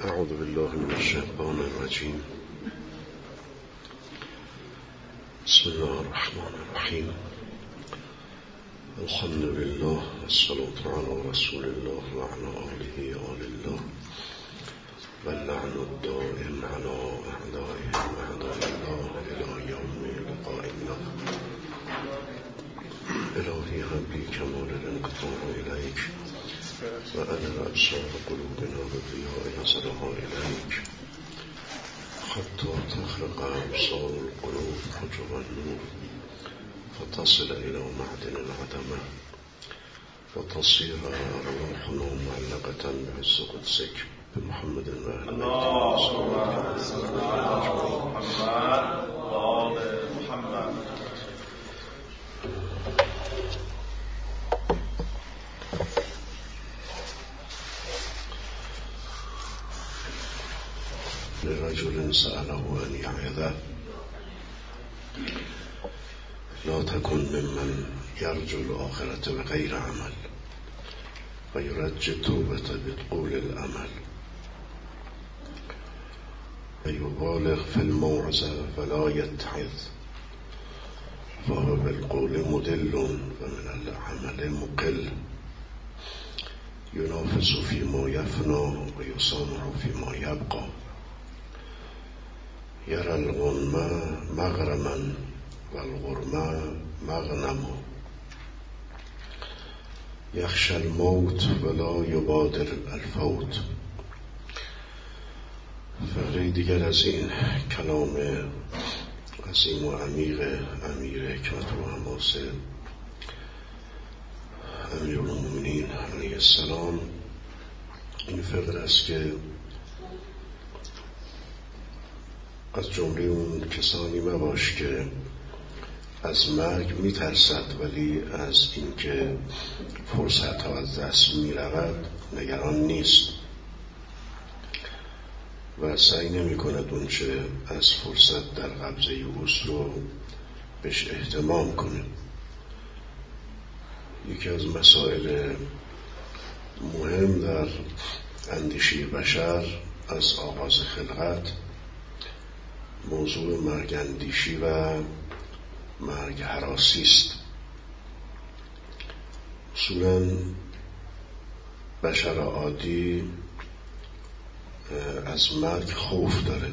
اعوذ بالله من الشیطان الرجیم. بسم الله الرحمن الرحیم. الحمد لله والصلاة على رسول الله وعلى آله آل الله واللعن الدائم على أعدائهم أعداء الله إلى يوم لقاء الله. إلهي هب كمال الانقطاع إليك وأنر أبصار قلوبنا بالضياء نظرها إليك حتى تخرق أبصار القلوب حجب النور فتصل إلى معدن العدمة وتصير أرواحنا معلقة بعز قدسك بمحمد وآل اللهم صل على محمد وآل محمد. لرجل سأله أن يعظه لا تكن ممن يرجو الآخرة بغير عمل ويرجي التوبة بطول الأمل ويبالغ في الموعظة فلا يتعظ فهو بالقول مدل ومن العمل مقل ينافس فيما يفنى ويصامح فيما يبقى يرى الغنم مغرما والغرم مغنم يخشى الموت ولا يبادر الفوت. فقره دیگر از این کلام عظیم و عمیق امیر حکمت و حماس امیرالمومنین علیه السلام این فقره است که از جمله اون کسانی مباش که از مرگ میترسد ولی از اینکه فرصت ها از دست میرود نگران نیست و سعی نمی کند اونچه از فرصت در قبضه اوست رو بهش اهتمام کنه. یکی از مسائل مهم در اندیشه بشر از آغاز خلقت موضوع مرگ اندیشی و مرگ هراسی است. اصولاً بشر عادی از مرگ خوف داره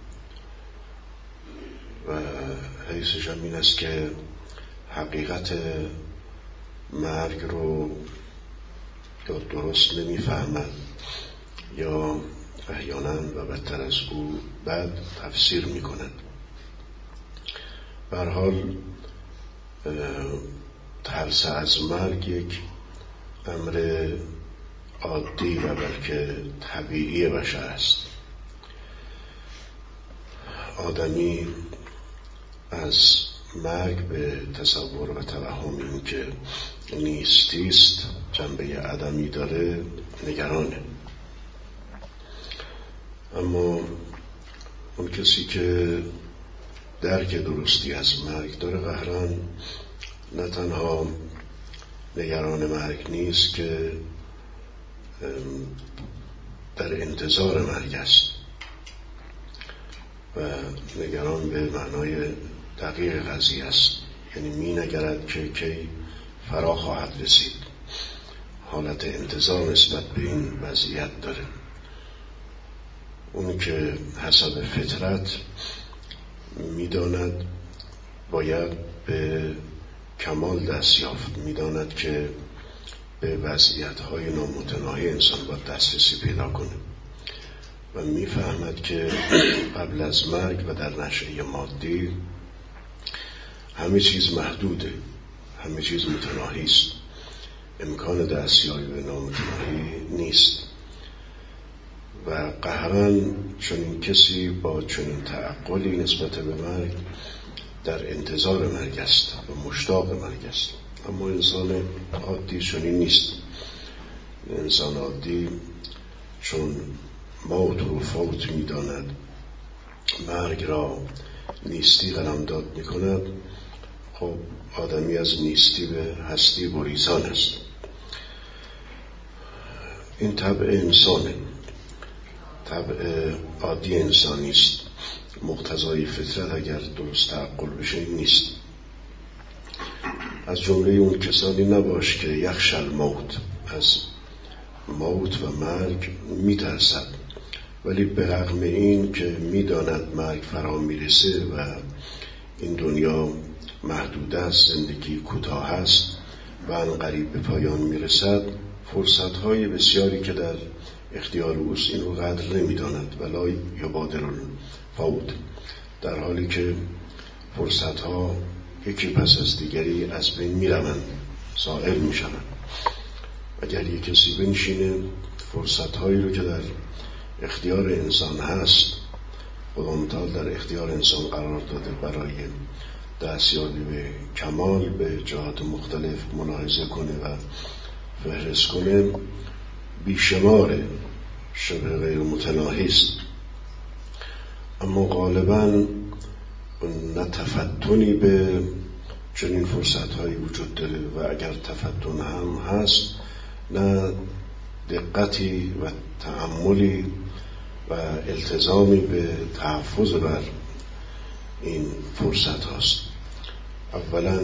و حیثش هم این است که حقیقت مرگ رو یا درست نمیفهمد یا احیانا و بدتر از او بد تفسیر میکنند. به هر حال ترس از مرگ یک امر عادی و بلکه طبیعی بشر است. آدمی از مرگ به تصور و توهم این که نیستیست جنبه عدمی داره نگرانه. اما اون کسی که درک درستی از مرگ داره قهران نه تنها نگران مرگ نیست که در انتظار مرگ است و نگران به معنای دقیق قضیه است، یعنی می نگرد که کی فرا خواهد رسید. حالت انتظار نسبت به این وضعیت داره. اون که حسب فطرت میداند باید به کمال دست یافت، میداند که به وضعیت‌های نامتناهی انسان باید دسترسی پیدا کنه و میفهمد که قبل از مرگ و در نشأه مادی همه چیز محدوده، همه چیز متناهی است، امکان دستیابی به نامتناهی نیست و قهرن چنین کسی با چنین تعقلی نسبت به مرگ در انتظار مرگ است و مشتاق مرگ است. اما انسان عادی چنین نیست. انسان عادی چون موت رو فوت می‌داند، مرگ را نیستی قلمداد می‌کند، خب آدمی از نیستی به هستی گریزان است. این طبع انسانه. طبع عادی انسانی است، مقتضای فطرت اگر درست تعقل بشه نیست. از جمله اون کسانی نباش که یخشى الموت، از موت و مرگ میترسد، ولی به رغم این که میداند مرگ فرا میرسه و این دنیا محدود است، زندگی کوتاه است و عنقریب به پایان میرسد، فرصت‌های بسیاری که در اختیار اوست این رو قدر نمیداند ولا یبادر الفوت، در حالی که فرصت‌ها یکی پس از دیگری از بین میروند، زائل میشوند. اگر یک کسی بنشینه فرصت‌هایی رو که در اختیار انسان هست، خدا متعال در اختیار انسان قرار داده برای دستیابی به کمال، به جهات مختلف ملاحظه کنه و فهرست کنه، بیشماره، شبه غیر متناهی است. اما غالباً نه تفتنی به چنین فرصت‌هایی وجود داره و اگر تفتن هم هست نه دقتی و تأملی و التزامی به تحفظ بر این فرصت هاست. اولا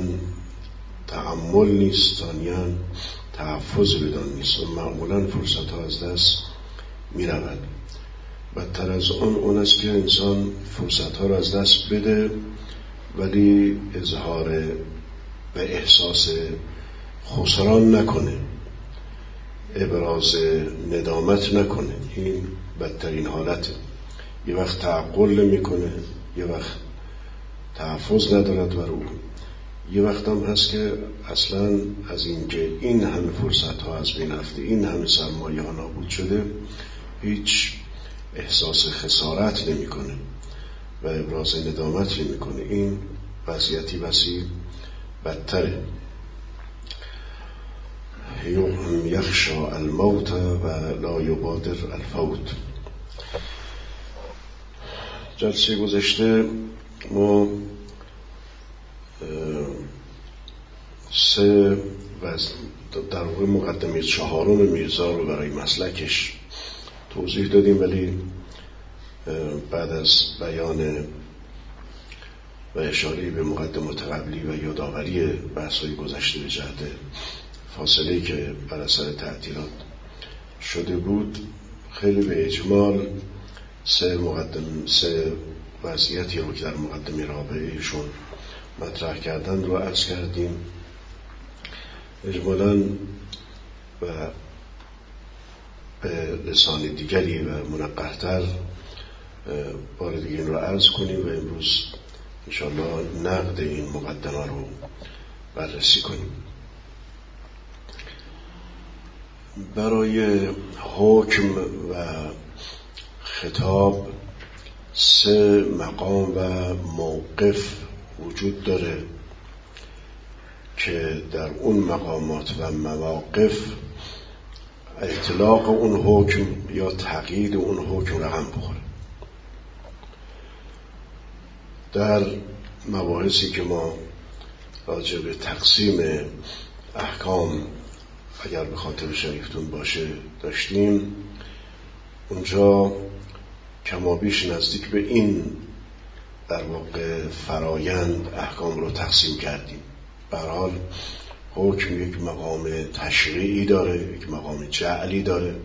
تأمل نیست، ثانیاً تحفظ بدان نیست و معمولاً فرصت ها از دست می رود. بدتر از اون است که انسان فرصت ها را از دست بده ولی اظهار و احساس خسران نکنه، ابراز ندامت نکنه. این بدترین حالته. یه وقت تعقل نمی کنه، یه وقت تحفظ ندارد بر او، یه وقت هم هست که اصلا از اینکه این همه فرصت ها از بین رفته، این همه سرمایه ها نابود شده، هیچ احساس خسارت نمی کنه و ابراز ندامت نمی کنه. این وضعیتی بسی بدتره. یخشى الموت و لا یبادر الفوت. جلسه گذشته ما در واقع مقدمه 4 میرزا رو برای مسلکش توضیح دادیم، ولی بعد از بیان و اشاره به مقدمات قبلی و یادآوری بحث‌های گذشته به جهت فاصله‌ای که بر اثر تعطیلات شده بود، خیلی به اجمال سه وضعیتی رو که در مقدمه رابعهشون مطرح کردن رو عرض کردیم. اجمالاً و به لسان دیگری و منقح‌تر بار دیگه این رو عرض کنیم و امروز انشاءالله نقد این مقدمه رو بررسی کنیم. برای حکم و خطاب 3 مقام و موقف وجود داره که در اون مقامات و مواقف اطلاق اون حکم یا تقیید اون حکم رقم بخوره. در مباحثی که ما راجع به تقسیم احکام اگر به خاطر شریفتون باشه داشتیم، اونجا کمابیش نزدیک به این در واقع فرایند احکام رو تقسیم کردیم. به هر حال حکم یک مقام تشریعی داره، یک مقام جعلی داره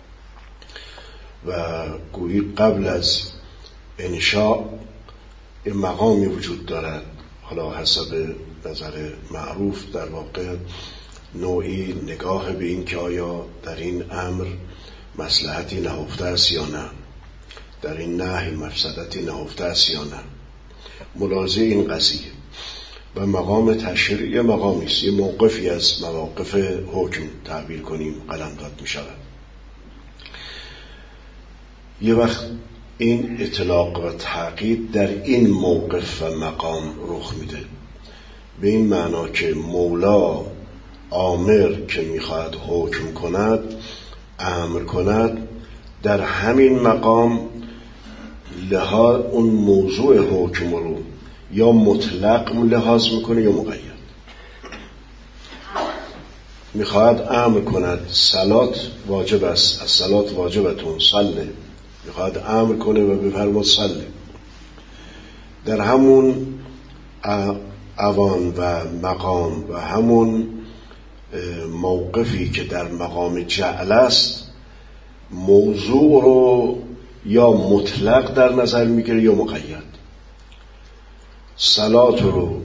و گویی قبل از انشاء یک مقامی وجود دارد. حالا حسب نظر معروف در واقع نوعی نگاه به این که آیا در این امر مصلحتی نهفته است یا نه، در این نهی مفسدتی نهفته است یا نه، ملاحظه این قضیه. و مقام تشریعی مقامی است، یه موقفی از مواقف حکم تعبیر کنیم قلمداد می شود. یه وقت این اطلاق و تقیید در این موقف و مقام رخ میده، به این معنا که مولا آمر که میخواهد حکم کند، امر کند، در همین مقام لحاظ اون موضوع حکم رو یا مطلق لحاظ میکنه یا مقید. میخواهد امر کند صلات واجب است، الصلات واجبتون صله میخواد امر کنه و بفرماد صلی. در همون اوان و مقام و همون موقفی که در مقام جعل است، موضوع رو یا مطلق در نظر میگیره یا مقید. صلات رو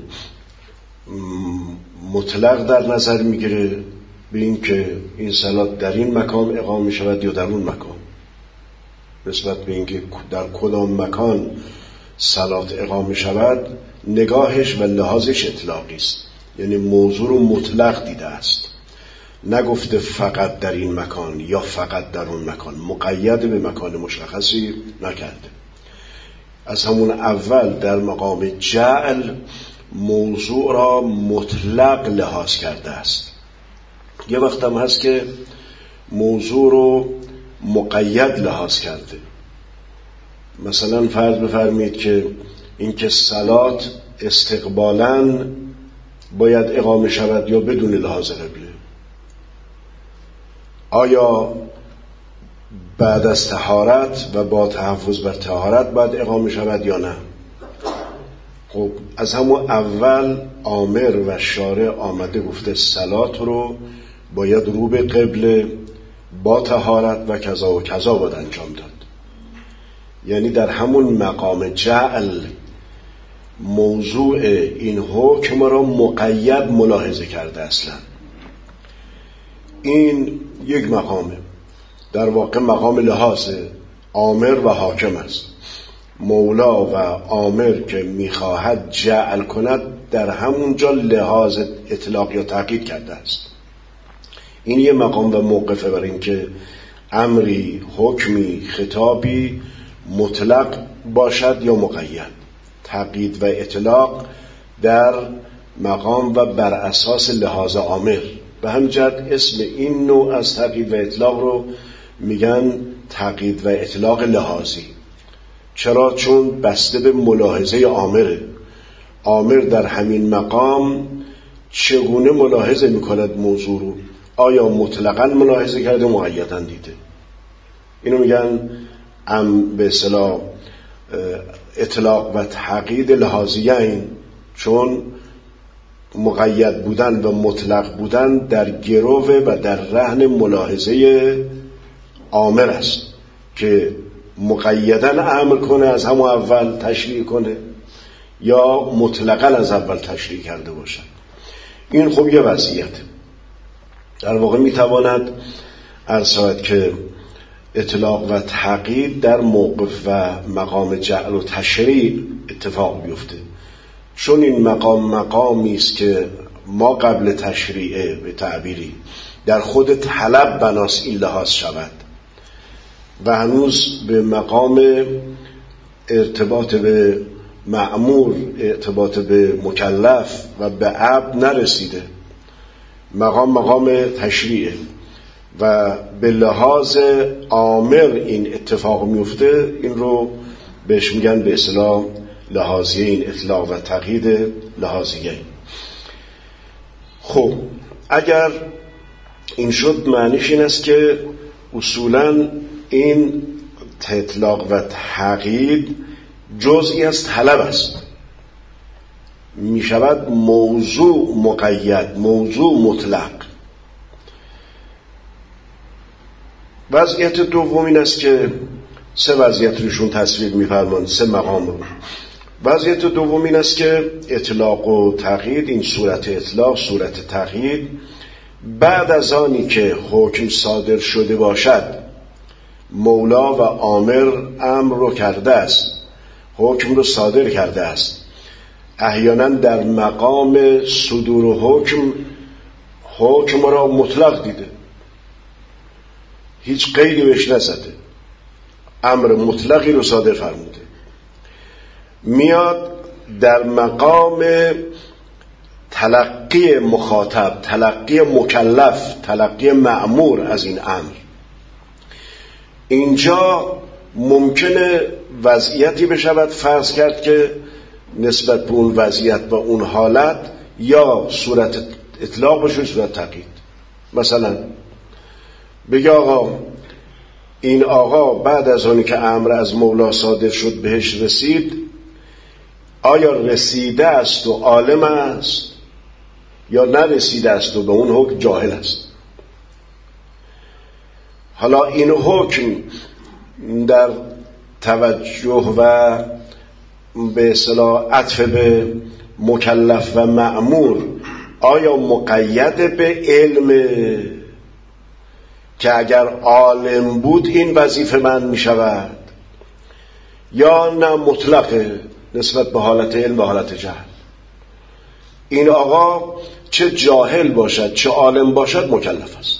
مطلق در نظر میگیره به این که این صلات در این مکان اقامه شود یا در اون مکان، نسبت به این که در کدام مکان صلات اقامه شود نگاهش و لحاظش اطلاقی است، یعنی موضوع رو مطلق دیده است، نگفته فقط در این مکان یا فقط در اون مکان، مقید به مکان مشخصی نکرده. از همون اول در مقام جعل موضوع را مطلق لحاظ کرده است. یه وقت هم هست که موضوع رو مقید لحاظ کرده. مثلا فرض بفرمایید که اینکه صلات استقبالاً باید اقامه شود یا بدون لحاظ قبله، آیا بعد از طهارت و با تحفظ بر طهارت باید اقامه شود یا نه؟ خب از همون اول آمر و شارع آمده گفته صلات رو باید رو به قبله با طهارت و کذا و کذا باید انجام داد. یعنی در همون مقام جعل موضوع این حکم را مقید ملاحظه کرده. اصلا این یک مقامه، در واقع مقام لحاظ آمر و حاکم است. مولا و آمر که میخواهد جعل کند در همونجا لحاظ اطلاق یا تاکید کرده است. این یه مقام و موقفه برای اینکه امری، حکمی، خطابی مطلق باشد یا مقید. تقیید و اطلاق در مقام و بر اساس لحاظ آمر. به همین جهت اسم این نوع از تقیید و اطلاق رو میگن تقیید و اطلاق لحاظی. چرا؟ چون بسته به ملاحظه آمره. آمر در همین مقام چگونه ملاحظه میکند موضوع رو؟ آیا مطلقاً ملاحظه کرده مقیداً دیده؟ اینو میگن به اصطلاح اطلاق و تقیید لحاظیین، چون مقید بودن و مطلق بودن در گروه و در رهن ملاحظه آمر است که مقیدن امر کنه، از همون اول تشریع کنه، یا مطلقاً از اول تشریع کرده باشد. این خب یه وضعیت. در واقع میتواند عرض شود که اطلاق و تقیید در موقف و مقام جعل و تشریع اتفاق بیفته، چون این مقامی است که ما قبل تشریع به تعبیری در خود طلب بناس این لحاظ شود و هنوز به مقام ارتباط به مأمور، ارتباط به مکلف و به عبد نرسیده. مقام تشریعه و به لحاظ آمر این اتفاق میفته. این رو بهش میگن به اصطلاح لحاظیه، این اطلاق و تقیید لحاظیه. خب اگر این شد معنیش این است که اصولاً این اطلاق و تقیید جزئی از طلب است، می شود موضوع مقید، موضوع مطلق. وضعیت دوم این است که سه وضعیت روشون تصویر می‌فرمان، سه مقام رو. وضعیت دوم این است که اطلاق و تقیید، این صورت اطلاق، صورت تقیید، بعد از آنی که حکم صادر شده باشد، مولا و آمر امر رو کرده است، حکم رو صادر کرده است، احیانا در مقام صدور و حکم را مطلق دیده، هیچ قیدی بهش نزده، امر مطلقی رو صادر فرموده. میاد در مقام تلقی مخاطب، تلقی مکلف، تلقی مأمور از این امر. اینجا ممکنه وضعیتی بشود فرض کرد که نسبت به اون وضعیت و اون حالت یا صورت اطلاق باشه، صورت تقیید. مثلا بگه آقا این آقا بعد از اونی که امر از مولا صادر شد بهش رسید، آیا رسیده است و عالم است یا نرسیده است و به اون حکم جاهل است؟ حالا این حکم در توجه و به اصطلاح عطف به مکلف و مأمور آیا مقید به علم که اگر عالم بود این وظیفه من می شود، یا نه مطلقه نسبت به حالت علم و حالت جهل؟ این آقا چه جاهل باشد چه عالم باشد مکلف است.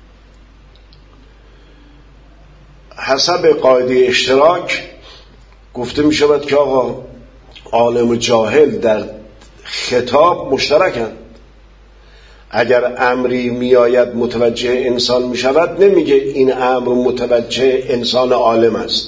حسب قاعده اشتراک گفته می شود که آقا عالم و جاهل در خطاب مشترکند. اگر امری می آید متوجه انسان می شود، نمیگه این امر متوجه انسان عالم است،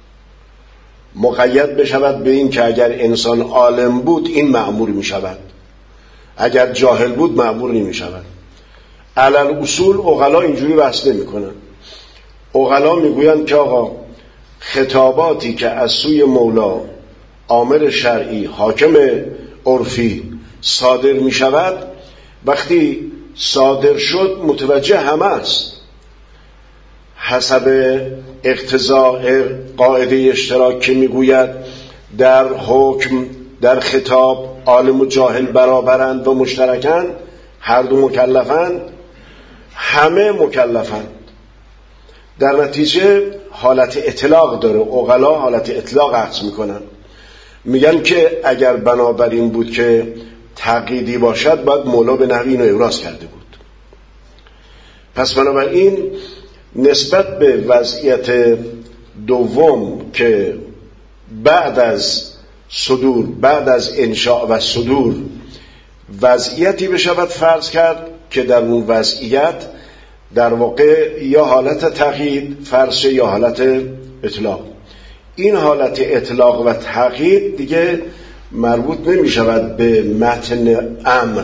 مقید بشود به این که اگر انسان عالم بود این مأمور می شود، اگر جاهل بود مأمور نمی شود. علل اصول عقلا اینجوری بحث نمی کنن. عقلا می گویند که آقا خطاباتی که از سوی مولا آمر شرعی حاکم عرفی صادر می شود، وقتی صادر شد متوجه همه است. حسب اقتضاء قاعده اشتراک که می گوید در حکم در خطاب عالم و جاهل برابرند و مشترکند، هر دو مکلفند، همه مکلفند. در نتیجه حالت اطلاق داره. عقلا حالت اطلاق عکس میکنن، میگن که اگر بنابراین بود که تقییدی باشد باید مولا به نحوی اینو ابراز کرده بود. پس بنابراین نسبت به وضعیت دوم که بعد از صدور، بعد از انشاء و صدور وضعیتی بشود فرض کرد که در اون وضعیت در واقع یا حالت تقیید فرض یا حالت اطلاق. این حالت اطلاق و تقیید دیگه مربوط نمی شود به متن امر.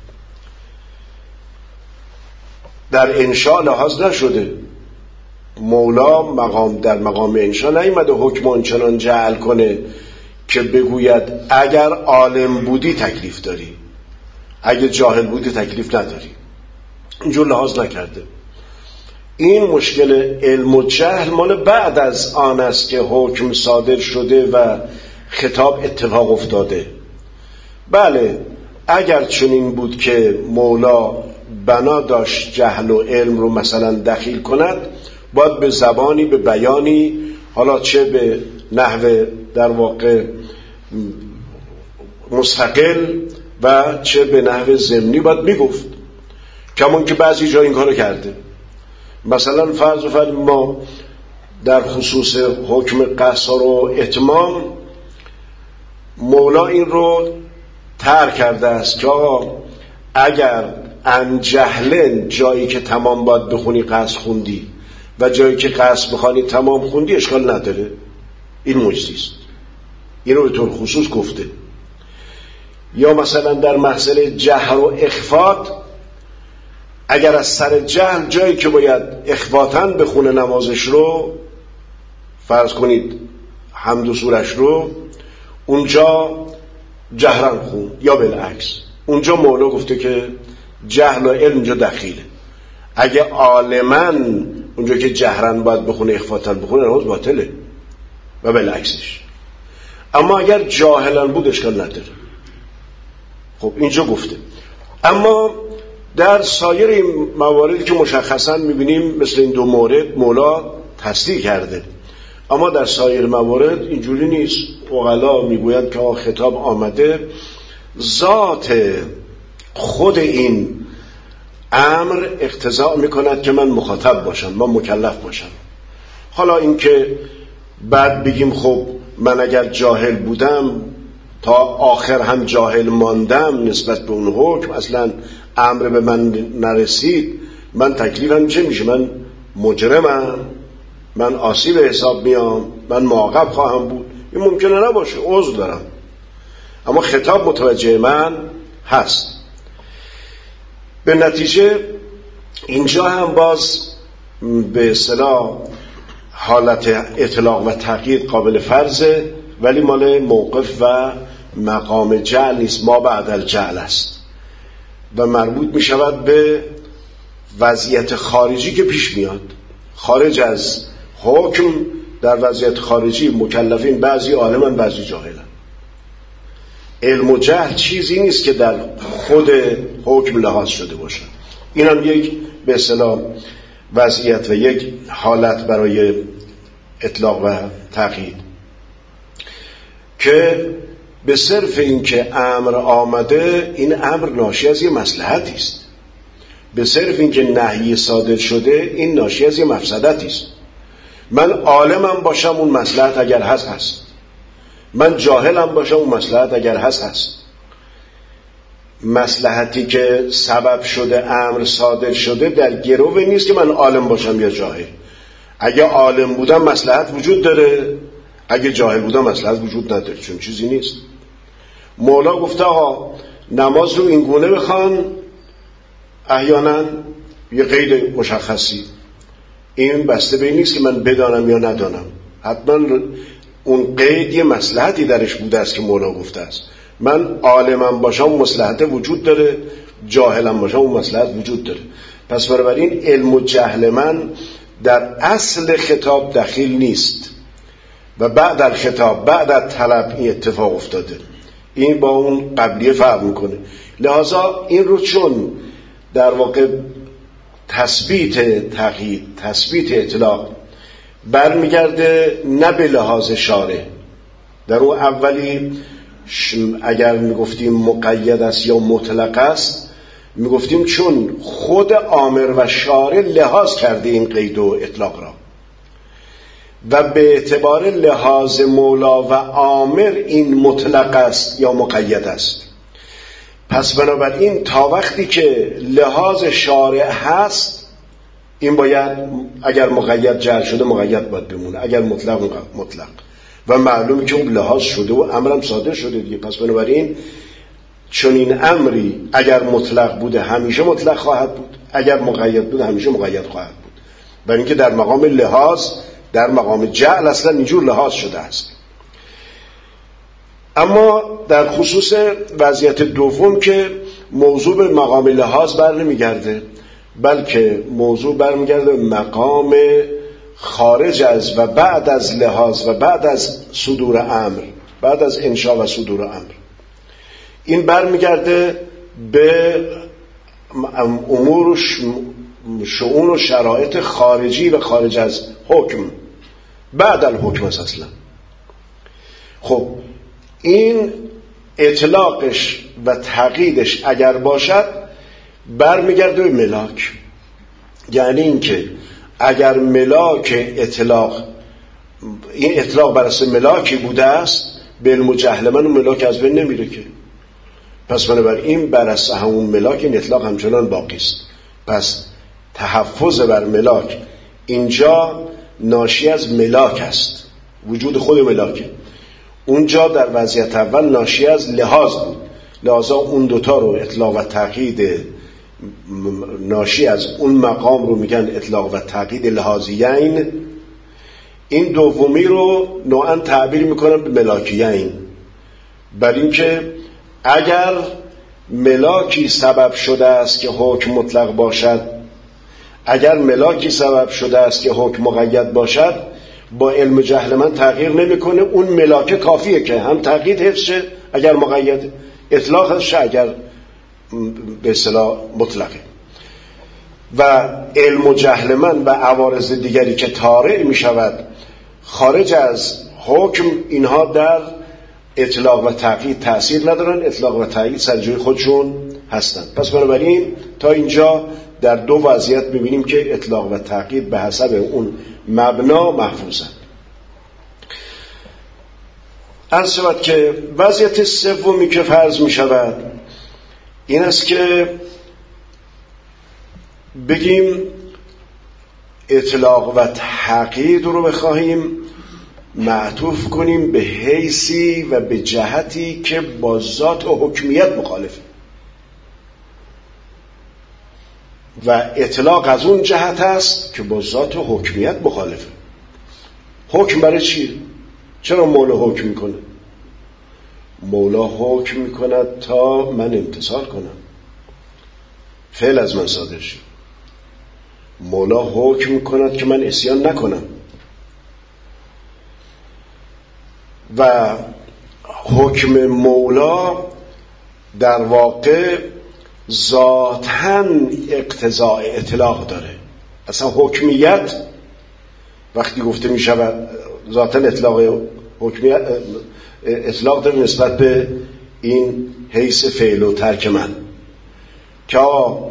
در انشاء لحاظ نشده. مولا در مقام انشاء نیامده حکم آنچنان جعل کنه که بگوید اگر عالم بودی تکلیف داری، اگر جاهل بودی تکلیف نداری. اینجور لحاظ نکرده. این مشکل علم و جهل مال بعد از آن است که حکم صادر شده و خطاب اتفاق افتاده. بله، اگر چنین بود که مولا بنا داشت جهل و علم رو مثلا دخیل کند، باید به زبانی، به بیانی، حالا چه به نحو در واقع مستقل و چه به نحو ضمنی باید میگفت، کمان که بعضی جا این کارو کرده. مثلا فرض ما در خصوص حکم قصر و اتمام مولا این رو ترک کرده است که اگر انجهلن جایی که تمام باید بخونی قصر خوندی و جایی که قصر بخوانی تمام خوندی اشکال نداره. این مجزی است. این رو به طور خصوص گفته. یا مثلا در مسئله جهر و اخفات، اگر از سر جهل جایی که باید اخفاتاً بخونه نمازش رو، فرض کنید حمد و سورش رو، اونجا جهرن خون، یا بالعکس اونجا مولا گفته که جهل و علم اونجا دخیله. اگه عالماً اونجا که جهرن باید بخونه اخفاتاً بخونه نماز باطله و بالعکسش. اما اگر جاهلن بود اشکال نداره. خب اینجا گفته. اما در سایر این مواردی که مشخصاً میبینیم مثل این دو مورد مولا تصدیق کرده، اما در سایر موارد اینجوری نیست. عقلا میگویند که خطاب آمده، ذات خود این امر اقتضا میکند که من مخاطب باشم، من مکلف باشم. حالا این که بعد بگیم خب من اگر جاهل بودم تا آخر هم جاهل ماندم نسبت به اون حکم، اصلا امر به من نرسید، من تکلیفم چه میشه؟ من مجرمم، من آسیب حساب میام، من معاقب خواهم بود. این ممکنه نباشه، عذر دارم، اما خطاب متوجه من هست. به نتیجه اینجا هم باز به اصطلاح حالت اطلاق و تقیید قابل فرضه، ولی مال موقف و مقام جعل نیست، ما بعد الجعل است و مربوط می شود به وضعیت خارجی که پیش میاد. خارج از حکم، در وضعیت خارجی مکلفین بعضی عالمن بعضی جاهلن. علم و جهل چیزی نیست که در خود حکم لحاظ شده باشد. این هم یک به اصطلاح وضعیت و یک حالت برای اطلاق و تقیید که به صرف این که امر آمده، این امر ناشی از یه مصلحتی است. به صرف این که نهی صادر شده، این ناشی از یه مفسدتی است. من عالمم باشم اون مصلحت اگر هست، من جاهلم باشم اون مصلحت اگر هست. مصلحتی که سبب شده امر صادر شده در گرو نیست که من عالم باشم یا جاهل. اگه عالم بودم مصلحت وجود داره، اگه جاهل بودم مصلحت وجود نداره، چون چیزی نیست. مولا گفته آقا نماز رو این گونه بخوان، احیانا یه قید مشخصی، این بسته به این نیست که من بدانم یا ندانم، حتما اون قید یه مصلحتی درش بوده است که مولا گفته است. من عالمم باشم اون مصلحت وجود داره، جاهلم باشم اون مصلحت وجود داره. پس بنابراین علم و جهل من در اصل خطاب دخیل نیست و بعد از خطاب، بعد از طلب این اتفاق افتاده. این با اون قبلیه فرق میکنه. لحاظا این رو چون در واقع تثبیت تقیید، تثبیت اطلاق برمیگرده نه به لحاظ شارع. در اون اولی اگر میگفتیم مقید است یا مطلق است، میگفتیم چون خود آمر و شارع لحاظ کرده این قید و اطلاق را و به اعتبار لحاظ مولا و آمر این مطلق است یا مقید است. پس بنابراین تا وقتی که لحاظ شارع هست، این باید اگر مقید جعل شده مقید باید بمونه، اگر مطلق مطلق، و معلومه که اون لحاظ شده و امرم صادر شده دیگه. پس بنابراین چون این امری اگر مطلق بوده همیشه مطلق خواهد بود، اگر مقید بود همیشه مقید خواهد بود، برای اینکه در مقام لحاظ، در مقام جعل اصلا اینجور لحاظ شده است. اما در خصوص وضعیت دوم که موضوع به مقام لحاظ بر نمیگرده، بلکه موضوع برمیگرده به مقام خارج از و بعد از لحاظ و بعد از صدور امر، بعد از انشاء و صدور امر. این برمیگرده به امور شؤون و شرایط خارجی و خارج از حکم، بعد الحکم اصلا. خب این اطلاقش و تقییدش اگر باشد برمیگرده به ملاک، یعنی اینکه اگر ملاک اطلاق، این اطلاق بر اساس ملاکی بوده است، به علم و جهل من اون ملاک از بین نمیره که. پس بنابراین بر اساس همون ملاک این اطلاق همچنان باقی است. پس تحفظ بر ملاک اینجا ناشی از ملاک است، وجود خود ملاکه. اونجا در وضعیت اول ناشی از لحاظ بود، لحاظا اون دوتا رو اطلاق و تقیید ناشی از اون مقام رو میگن اطلاق و تقیید لحاظیین. این دومی رو نوعا تعبیر میکنن به ملاکیین، بر اینکه اگر ملاکی سبب شده است که حکم مطلق باشد، اگر ملاکی سبب شده است که حکم مقید باشد، با علم جهل من تغییر نمیکنه، اون ملاک کافیه که هم تقیید حفظ شه اگر مقید، اطلاق حفظ شه اگر به اصطلاح مطلقه. و علم و جهل من و عوارض دیگری که طارئ می شود خارج از حکم، اینها در اطلاق و تقیید تأثیر ندارن، اطلاق و تقیید سر جای خودشون هستن. پس بنابراین تا اینجا در دو وضعیت می‌بینیم که اطلاق و تقیید به حسب اون مبنا محفوظن. عرض شود که وضعیت سومی که فرض می شود این است که بگیم اطلاق و تقیید رو بخواهیم معطوف کنیم به حیثی و به جهتی که با ذات و حکمیت مخالفه، و اطلاق از اون جهت است که با ذات و حکمیت مخالفه. حکم برای چی؟ چرا مولا حکم میکنه؟ مولا حکم میکند تا من امتثال کنم، فعل از من صادر شد. مولا حکم میکند که من عصیان نکنم و حکم مولا در واقع ذاتاً اقتضاء اطلاق داره. اصلا حکمیت وقتی گفته می شود ذاتاً حکمیت اطلاق داره نسبت به این حیث فعل و ترک من، که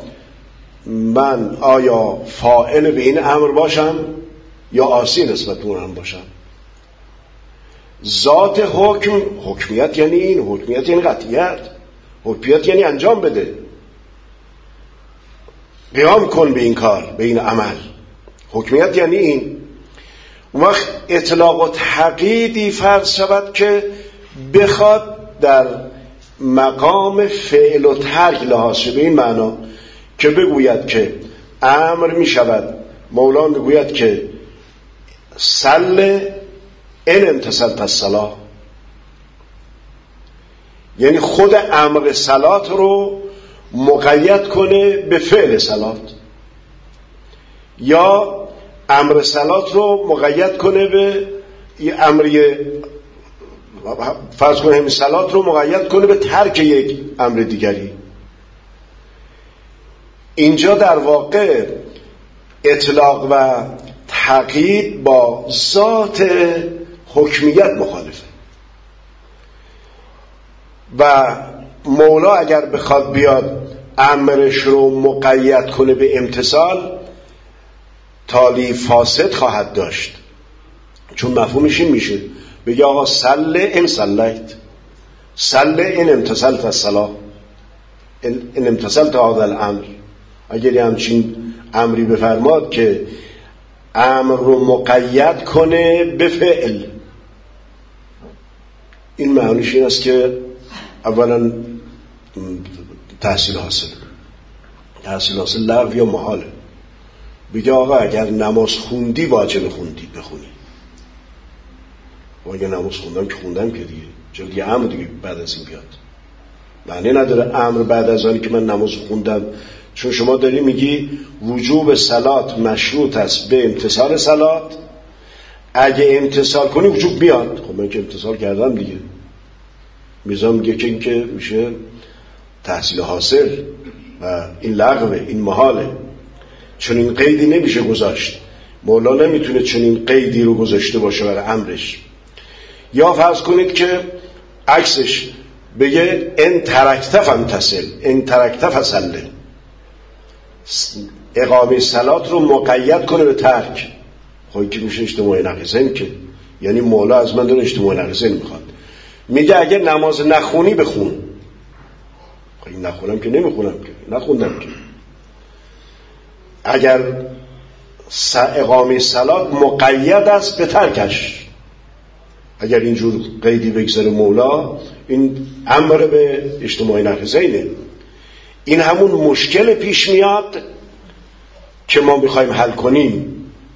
من آیا فاعل به این امر باشم یا عاصی نسبت به اون امر باشم. ذات حکم، حکمیت یعنی این، حکمیت یعنی قطعیت، حکمیت یعنی انجام بده، قیام کن به این کار، به این عمل. حکمیت یعنی این. اون وقت اطلاق و تقییدی فرض شود که بخواد در مقام فعل و ترک لحاظ شده، به این معنا که بگوید که امر می شود، مولا بگوید که صل ان امتثلت الصلاة، یعنی خود امر صلات رو مقید کنه به فعل صلات، یا امر صلات رو مقید کنه به امر، فرض کنه همین صلات رو مقید کنه به ترک یک امر دیگری. اینجا در واقع اطلاق و تقیید با ذات حکمیت مخالفه و مولا اگر بخواد بیاد امرش رو مقید کنه به امتثال، تالی فاسد خواهد داشت، چون مفهومش این میشه بگه آقا صل ان صلیت، صل ان امتثلت الصلاة، ان امتثلت هذا الامر. اگر همچین امری بفرماد که امر رو مقید کنه به فعل، این معنیش این است که اولا تحصیل حاصل لغو یا محاله. بگه آقا اگر نماز خوندی واجب بخونی، و اگر نماز خوندم که خوندم که دیگه، چرا دیگه امر دیگه بعد از این بیاد؟ معنی نداره امر بعد از آنی که من نماز خوندم، چون شما داری میگی وجوب صلات مشروط است به امتثال صلات، اگه امتثال کنی وجوب بیاد. خب من که امتثال کردم دیگه. میزان میگه که این که میشه تحصیل حاصل و این لغوه، این محاله، چون این قیدی نمیشه گذاشت. مولا نمیتونه چون این قیدی رو گذاشته باشه برای امرش. یا فرض کنید که عکسش بگه ان ترکت فامتثل، ان ترکت فصل، اقامه صلات رو مقید کنه به ترک. خب که میشه اجتماع نقیضین، که یعنی مولا از من داره اجتماع نقیضین میخواد. میگه اگه نماز نخونی بخون. خب این نخونم که نمیخونم که، نخوندم که. اگر اقامه صلات مقید است به ترکش، اگر اینجور قیدی بگذاره مولا، این امر به اجتماع نقیضینه. این همون مشکل پیش میاد که ما میخوایم حل کنیم.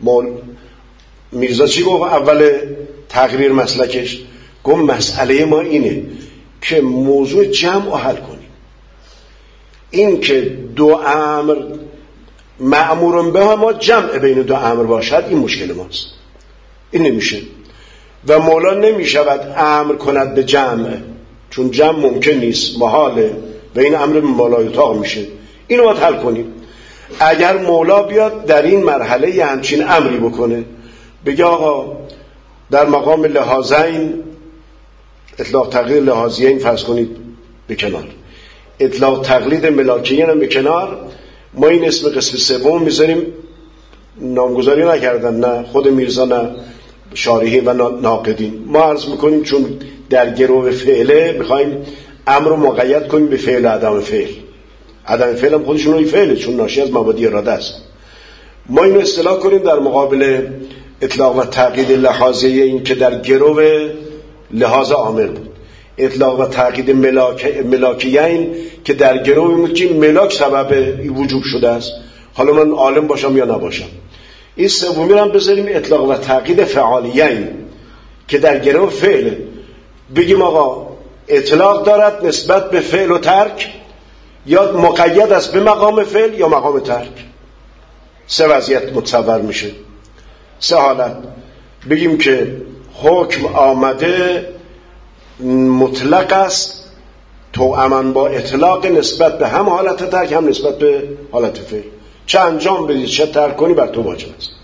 میرزا چی گفت اول تقریر مسلکش؟ گفت مسئله ما اینه که موضوع جمع رو حل کنیم. این که دو امر مأمورن به ما جمع بین دو امر باشد، این مشکل ماست. این نمیشه و مولا نمیشود امر کند به جمع، چون جمع ممکن نیست، محاله و این امر مولا یطاق میشه. اینو باید حل کنیم. اگر مولا بیاد در این مرحله یه همچین امری بکنه، بگه آقا در مقام لحاظین، اطلاق تقلید لحاظیین فرض کنید به کنار، اطلاق تقلید ملاکیین هم به کنار، ما این اسم قسم سوم میذاریم، نامگذاری نکردن، نه خود میرزا نه شارحی و ناقدین. ما عرض میکنیم چون در گروه فعله میخوایم امر رو مقید کنیم به فعل عدم فعل. عدم فعل هم خودشون روی فعله، چون ناشی از مبادی اراده است. ما اینو اصطلاح کنیم در مقابل اطلاق و تقیید لحاظیه، این که در گروه لحاظ عامر بود. اطلاق و تقیید ملاکیین که در گروه بود که ملاک سبب وجوب شده است، حالا من عالم باشم یا نباشم. این سومی رو هم بذاریم اطلاق و تقیید فعالیین که در گرو فعل، بگیم آقا اطلاق دارد نسبت به فعل و ترک، یا مقید است به مقام فعل یا مقام ترک. سه وضعیت متصور میشه، سه حالت. بگیم که حکم آمده مطلق است توأماً با اطلاق نسبت به هم حالت ترک هم نسبت به حالت فعل، چه انجام بدید چه ترک کنی بر تو واجب است.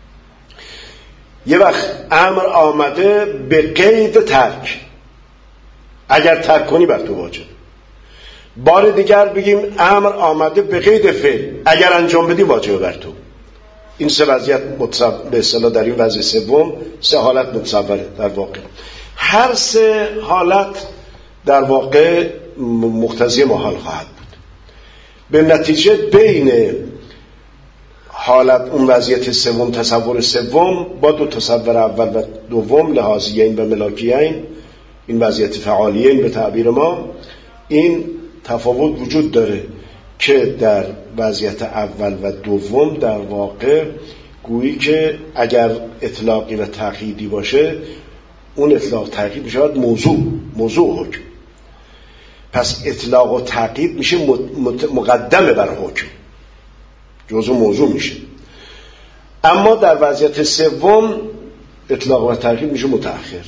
یه وقت امر آمده به قید ترک، اگر ترک کنی بر تو واجب. بار دیگر بگیم امر آمده به قید فعل، اگر انجام بدی واجب بر تو. این سه وضعیت به اصطلاح در این وضع سوم سه حالت متصوره در واقع. هر سه حالت در واقع مقتضی محال خواهد بود. به نتیجه بین حالت اون وضعیت سوم، تصور سوم با دو تصور اول و دوم، لحاظیین و ملاکیین، این وضعیت فعالیین به تعبیر ما، این تفاوت وجود داره که در وضعیت اول و دوم در واقع گویی که اگر اطلاقی و تقییدی باشه، اون اطلاق تقیید میشه موضوع حکم. پس اطلاق و تقیید میشه مقدمه بر حکم، جزء موضوع میشه. اما در وضعیت سوم اطلاق و تقیید میشه متأخر.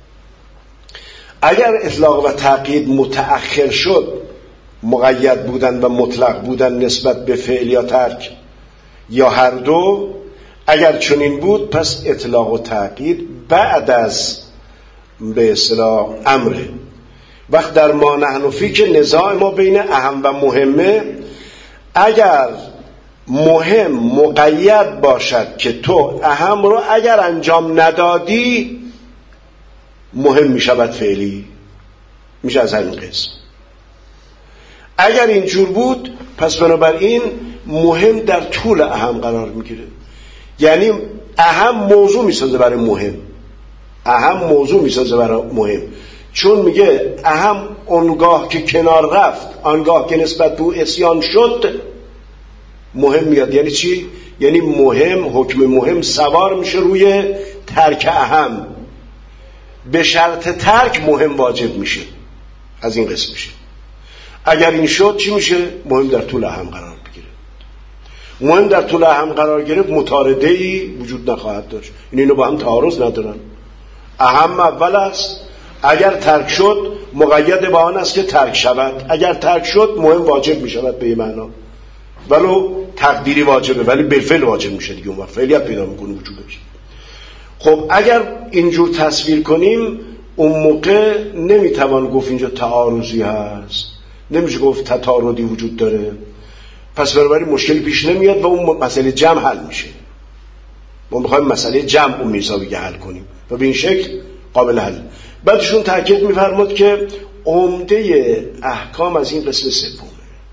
اگر اطلاق و تقیید متأخر شد، مقید بودن و مطلق بودن نسبت به فعل یا ترک یا هر دو، اگر چنین بود پس اطلاق و تقیید بعد از به اصطلاح امره. وقت در ما نحن فی که نزاع ما بین اهم و مهمه، اگر مهم مقید باشد که تو اهم رو اگر انجام ندادی مهم میشود فعلی، میشه از همین قسم. اگر اینجور بود پس بنابراین مهم در طول اهم قرار میگیره، یعنی اهم موضوع میسازه برای مهم، اهم موضوع میسازه برای مهم، چون میگه اهم اونگاه که کنار رفت، آنگاه که نسبت به او اسیان شد مهم میاد. یعنی چی؟ یعنی مهم، حکم مهم سوار میشه روی ترک اهم، به شرط ترک مهم واجب میشه. از این قسم میشه. اگر این شد چی میشه؟ مهم در طول اهم قرار بگیره. مهم در طول اهم قرار گرفت، متارضه‌ای وجود نخواهد داشت. اینو با هم تعارض ندارن. اهم اول است، اگر ترک شد مقید با آن است که ترک شود. اگر ترک شد مهم واجب میشود به این معنا، ولو تقدیری واجبه ولی بالفعل واجب میشه دیگه، اون وقت فعلیت پیدا میکنه وجودش. خب اگر اینجور تصویر کنیم اون موقع نمیتوان گفت اینجا تعارضی هست، نمیشه گفت تضادی وجود داره، پس بنابراین مشکلی پیش نمیاد و اون مسئله جمع حل میشه. ما میخوایم مسئله جمع اون میزابی حل کنیم و به این شکل قابل حل. بعدشون تاکید میفرماد که عمده احکام از این قسم سومه.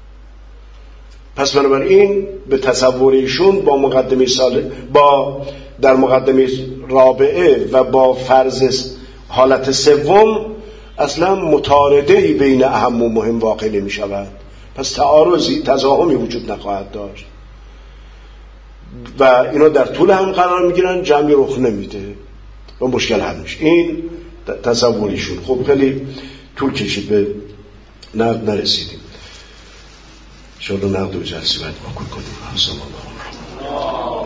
پس بنابراین به تصور ایشون با مقدمه در مقدمه رابعه و با فرض حالت سوم اصلا متارضه‌ای بین اهم و مهم واقع نمی شود، پس تعارضی تضاهمی وجود نخواهد داشت و اینا در طول هم قرار میگیرن، جمعی رخ نمیده و مشکل حل میشه. این تصوریشون. خب خیلی طول کشید، به نقد نرسیدیم. انشاءالله نقد و جلسی باید واکن کنیم.